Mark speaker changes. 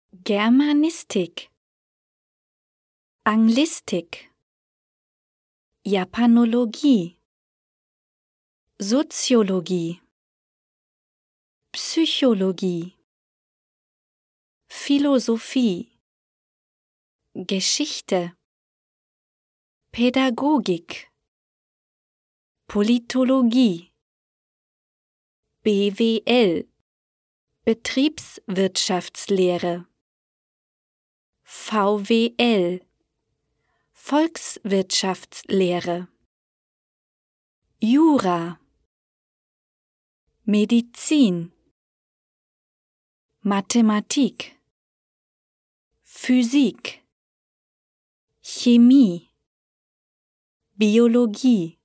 Speaker 1: Germanistik, Anglistik, Japanologie, Soziologie, Psychologie, Philosophie, Geschichte, Pädagogik, Politologie, BWL, Betriebswirtschaftslehre, VWL, Volkswirtschaftslehre, Jura, Medizin, Mathematik, Physik, Chemie, Biologie,